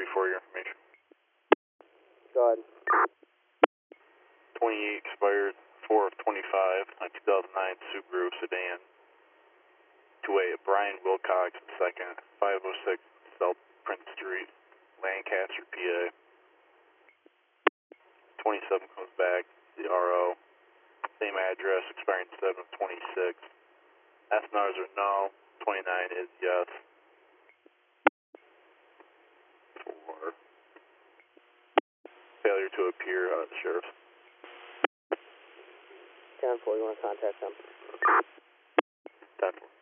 for your information. Go ahead. 28 expired 4 of 25, a 2009 Subaru sedan. To a Brian Wilcox II, 506 South Prince Street, Lancaster, PA. 27 comes back, the RO. Same address, expiring 7 of 26. SNRs are no, 29 is yes. For failure to appear, the sheriff. 10-4, you want to contact them? 10-4.